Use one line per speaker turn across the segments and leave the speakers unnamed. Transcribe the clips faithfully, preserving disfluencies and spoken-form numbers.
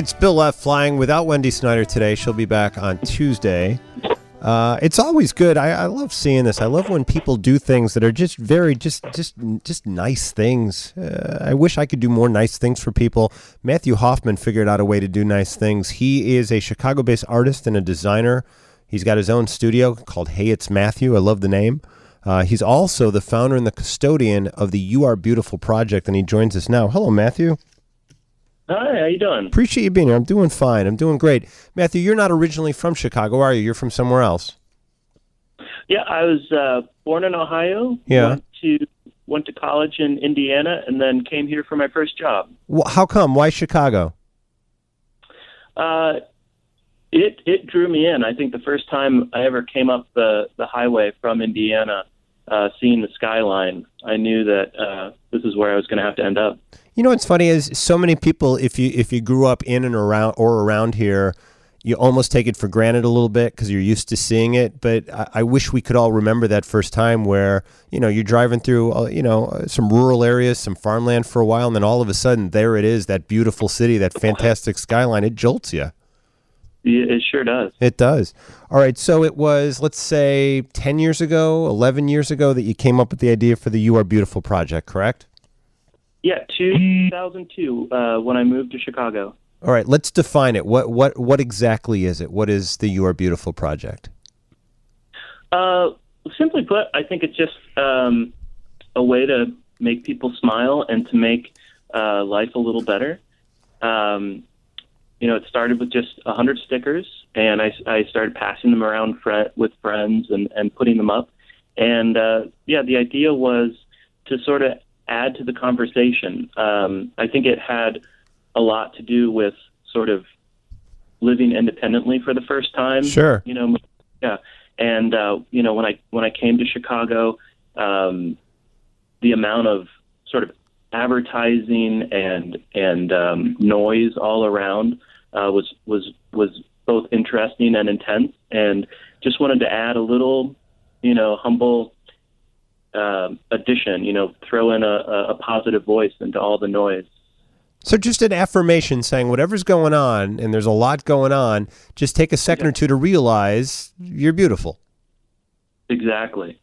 It's Bill F. flying without Wendy Snyder today. She'll be back on Tuesday. Uh, it's always good. I, I love seeing this. I love when people do things that are just very, just, just, just nice things. Uh, I wish I could do more nice things for people. Matthew Hoffman figured out a way to do nice things. He is a Chicago-based artist and a designer. He's got his own studio called Hey It's Matthew. I love the name. Uh, he's also the founder and the custodian of the You Are Beautiful project, and he joins us now. Hello, Matthew.
Hi, how you doing?
Appreciate you being here. I'm doing fine. I'm doing great. Matthew, you're not originally from Chicago, are you? You're from somewhere else.
Yeah, I was uh, born in Ohio.
Yeah.
Went to, went to college in Indiana, and then came here for my first job.
Well, how come? Why Chicago?
Uh, it it drew me in. I think the first time I ever came up the, the highway from Indiana, uh, seeing the skyline, I knew that uh, this is where I was going to have to end up.
You know what's funny is so many people, if you if you grew up in and around or around here, you almost take it for granted a little bit because you're used to seeing it. But I, I wish we could all remember that first time where, you know, you're driving through, uh, you know, uh, some rural areas, some farmland for a while, and then all of a sudden there it is, that beautiful city, that fantastic skyline. It jolts you.
Yeah, it sure does.
It does. All right. So it was, let's say, ten years ago, eleven years ago that you came up with the idea for the You Are Beautiful project, correct?
Yeah, two thousand two, uh, when I moved to Chicago.
All right, let's define it. What what what exactly is it? What is the You Are Beautiful project?
Uh, simply put, I think it's just um, a way to make people smile and to make uh, life a little better. Um, you know, it started with just one hundred stickers, and I, I started passing them around fr- with friends and, and putting them up. And, uh, yeah, the idea was to sort of add to the conversation. Um, I think it had a lot to do with sort of living independently for the first time.
Sure.
You know, yeah. And, uh, you know, when I, when I came to Chicago, um, the amount of sort of advertising and, and, um, noise all around, uh, was, was, was both interesting and intense, and just wanted to add a little, you know, humble, Uh, addition, you know, throw in a, a positive voice into all the noise.
So just an affirmation saying whatever's going on, and there's a lot going on, just take a second
Yeah.
or two to realize you're beautiful.
Exactly.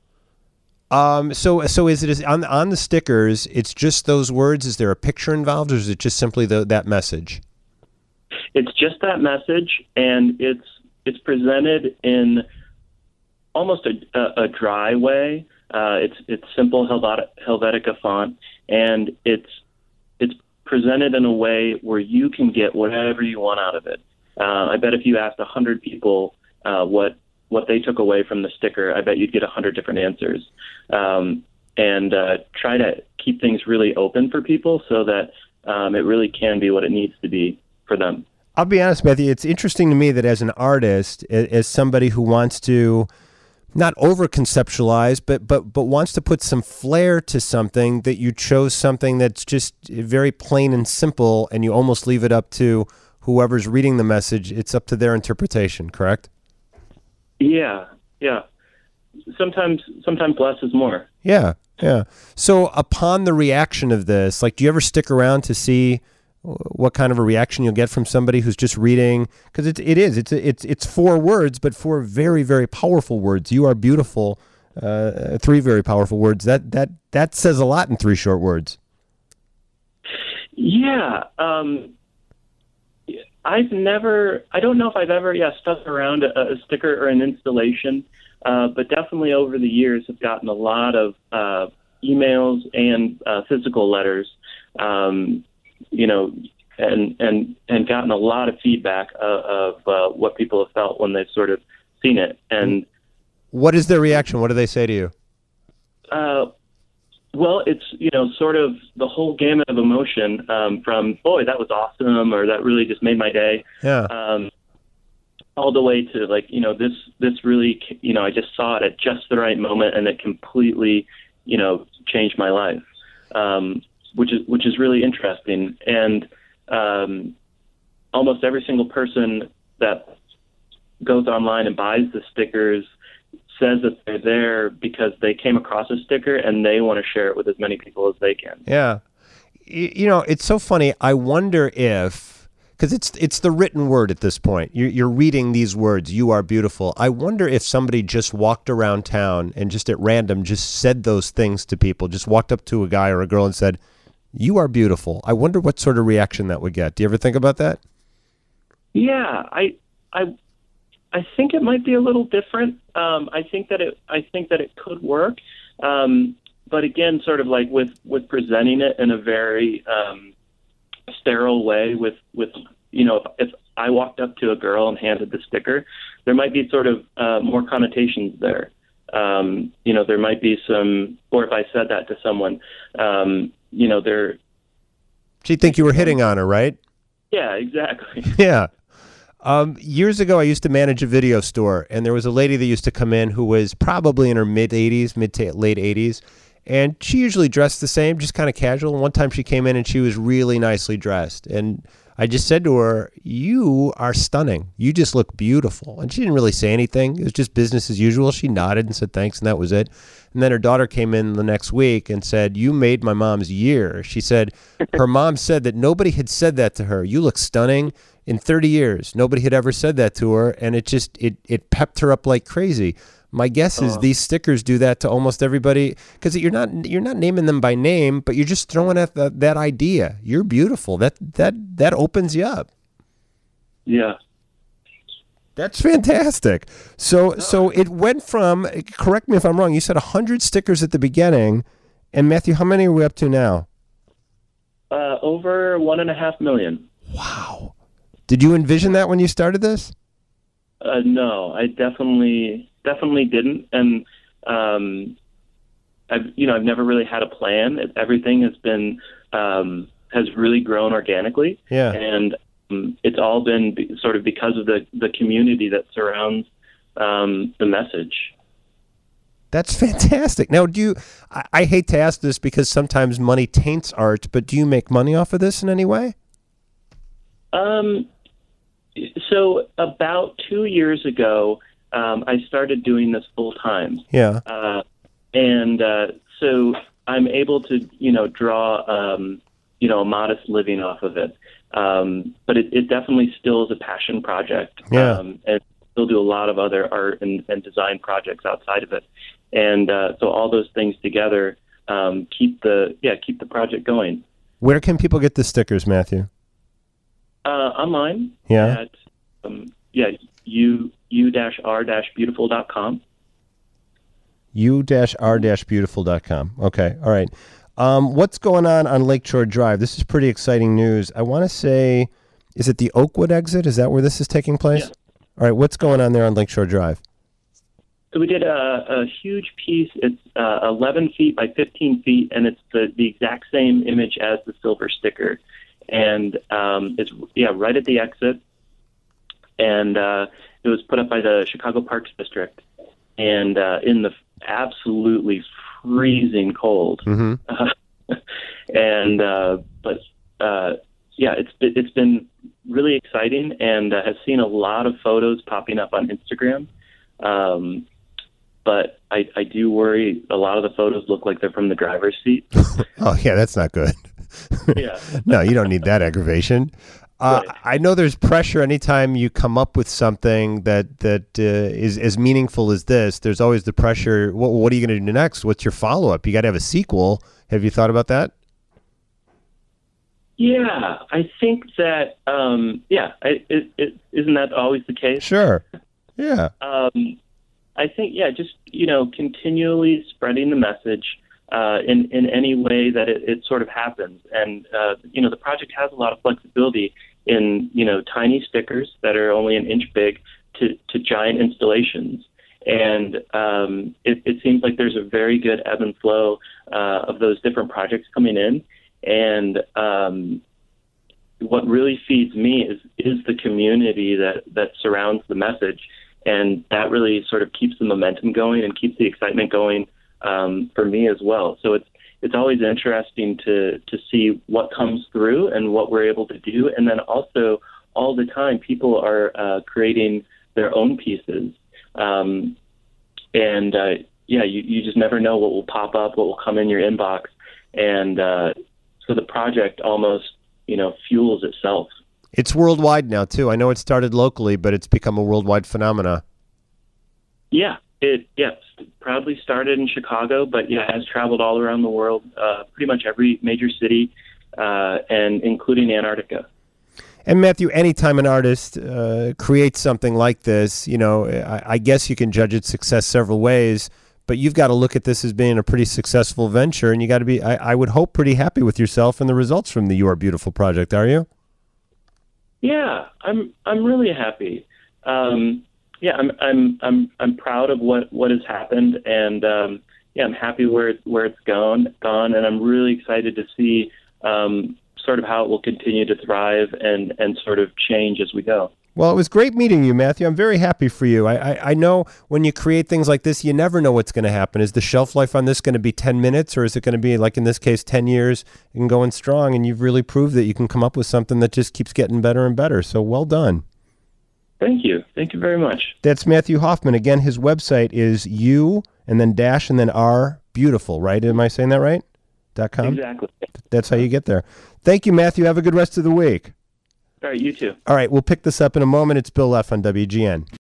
Um. So so is it on on the stickers? It's just those words. Is there a picture involved, or is it just simply the, that message?
It's just that message, and it's it's presented in almost a, a, a dry way. Uh, it's it's simple Helvet- Helvetica font, and it's it's presented in a way where you can get whatever you want out of it. Uh, I bet if you asked a hundred people uh, what what they took away from the sticker, I bet you'd get a hundred different answers. Um, and uh, try to keep things really open for people so that um, it really can be what it needs to be for them.
I'll be honest, Matthew. It's interesting to me that as an artist, as somebody who wants to not over-conceptualize, but but but wants to put some flair to something, that you chose something that's just very plain and simple, and you almost leave it up to whoever's reading the message. It's up to their interpretation, correct?
Yeah, yeah. Sometimes sometimes less is more.
Yeah, yeah. So upon the reaction of this, like, do you ever stick around to see what kind of a reaction you'll get from somebody who's just reading? Because it, it is, it's, it's, it's four words, but four very, very powerful words. You are beautiful. Uh, three very powerful words. That, that, that says a lot in three short words.
Yeah. Um, I've never, I don't know if I've ever, yeah, stuck around a, a sticker or an installation, uh, but definitely over the years have gotten a lot of uh, emails and uh, physical letters, um, you know, and and and gotten a lot of feedback uh, of uh, what people have felt when they've sort of seen it. And
what is their reaction? What do they say to you?
Uh, well, it's, you know, sort of the whole gamut of emotion, um, from, boy, that was awesome, or that really just made my day.
Yeah.
Um, all the way to, like, you know, this, this really, you know, I just saw it at just the right moment, and it completely, you know, changed my life, um, which is, which is really interesting. And um, almost every single person that goes online and buys the stickers says that they're there because they came across a sticker and they want to share it with as many people as they can.
Yeah. You know, it's so funny. I wonder if, because it's it's the written word at this point. You're, you're reading these words, you are beautiful. I wonder if somebody just walked around town and just at random just said those things to people, just walked up to a guy or a girl and said, you are beautiful. I wonder what sort of reaction that would get. Do you ever think about that?
Yeah, I, I, I think it might be a little different. Um, I think that it, I think that it could work. Um, but again, sort of like with, with presenting it in a very, um, sterile way with, with, you know, if, if I walked up to a girl and handed the sticker, there might be sort of, uh, more connotations there. Um, you know, there might be some, or if I said that to someone, um, you know, they're,
she'd think you were hitting on her, right?
Yeah, exactly.
Yeah. Um, years ago, I used to manage a video store, and there was a lady that used to come in who was probably in her mid eighties, mid to late eighties, and she usually dressed the same, just kind of casual. And one time she came in and she was really nicely dressed, and I just said to her, you are stunning. You just look beautiful. And she didn't really say anything. It was just business as usual. She nodded and said thanks, and that was it. And then her daughter came in the next week and said, you made my mom's year. She said her mom said that nobody had said that to her. You look stunning. In thirty years, nobody had ever said that to her, and it just it it pepped her up like crazy. My guess is
Oh.
these stickers do that to almost everybody, because you're not you're not naming them by name, but you're just throwing at the, that idea. You're beautiful. That that that opens you up.
Yeah.
That's fantastic. So so it went from, correct me if I'm wrong, you said one hundred stickers at the beginning, and Matthew, how many are we up to now?
Uh, over one and a half million.
Wow. Did you envision that when you started this?
Uh, no, I definitely, definitely didn't. And, um, I've, you know, I've never really had a plan. It, everything has been, um, has really grown organically.
Yeah.
And um, it's all been be, sort of because of the, the community that surrounds, um, the message.
That's fantastic. Now, do you, I, I hate to ask this because sometimes money taints art, but do you make money off of this in any way?
Um, so about two years ago, um, I started doing this full time.
Yeah.
Uh, and, uh, so I'm able to, you know, draw, um, you know, a modest living off of it. Um, but it, it definitely still is a passion project.
Yeah.
Um, and still do a lot of other art and, and design projects outside of it. And, uh, so all those things together, um, keep the, yeah, keep the project going.
Where can people get the stickers, Matthew?
Uh, online.
Yeah.
At, um, yeah, u, u-r-beautiful dot com.
u-r-beautiful dot com. Okay. All right. Um, what's going on on Lakeshore Drive? This is pretty exciting news. I want to say, is it the Oakwood exit? Is that where this is taking place?
Yeah.
All right. What's going on there on Lakeshore Drive?
So we did a, a huge piece. It's uh, eleven feet by fifteen feet, and it's the, the exact same image as the silver sticker. And um, it's, yeah, right at the exit. And uh, it was put up by the Chicago Parks District. And uh, in the absolutely freezing cold.
Mm-hmm.
Uh, and, uh, but, uh, yeah, it's it's been really exciting, and uh, has seen a lot of photos popping up on Instagram. Um, but I, I do worry a lot of the photos look like they're from the driver's seat.
Oh, yeah, that's not good.
Yeah.
No, you don't need that aggravation. Uh,
Right.
I know there's pressure anytime you come up with something that that uh, is as meaningful as this. There's always the pressure. What, what are you going to do next? What's your follow up? You got to have a sequel. Have you thought about that?
Yeah, I think that, um, yeah, I, it, it, isn't that always the case?
Sure. Yeah.
Um, I think, yeah, just, you know, continually spreading the message uh, in, in any way that it, it sort of happens. And, uh, you know, the project has a lot of flexibility in, you know, tiny stickers that are only an inch big to, to giant installations. And um, it, it seems like there's a very good ebb and flow uh, of those different projects coming in. And um, what really feeds me is, is the community that, that surrounds the message. And that really sort of keeps the momentum going and keeps the excitement going um, for me as well. So it's it's always interesting to to see what comes through and what we're able to do. And then also all the time people are uh, creating their own pieces. Um, and uh, yeah, you, you just never know what will pop up, what will come in your inbox. And uh, so the project almost, you know, fuels itself.
It's worldwide now, too. I know it started locally, but it's become a worldwide phenomena.
Yeah, it yeah, proudly started in Chicago, but yeah, has traveled all around the world, uh, pretty much every major city, uh, and including Antarctica.
And Matthew, anytime an artist uh, creates something like this, you know, I, I guess you can judge its success several ways, but you've got to look at this as being a pretty successful venture, and you got to be, I, I would hope, pretty happy with yourself and the results from the You Are Beautiful project, are you?
Yeah, I'm I'm really happy. Um, yeah, I'm I'm I'm I'm proud of what, what has happened, and um, yeah, I'm happy where it, where it's gone gone, and I'm really excited to see um, sort of how it will continue to thrive and, and sort of change as we go.
Well, it was great meeting you, Matthew. I'm very happy for you. I, I, I know when you create things like this, you never know what's going to happen. Is the shelf life on this going to be ten minutes, or is it going to be, like in this case, ten years and going strong? And you've really proved that you can come up with something that just keeps getting better and better. So well done.
Thank you. Thank you very much.
That's Matthew Hoffman. Again, his website is U and then dash and then R beautiful, right? Am I saying that right? Dot com?
Exactly.
That's how you get there. Thank you, Matthew. Have a good rest of the week.
All right, you too.
All right, we'll pick this up in a moment. It's Bill Leff on W G N.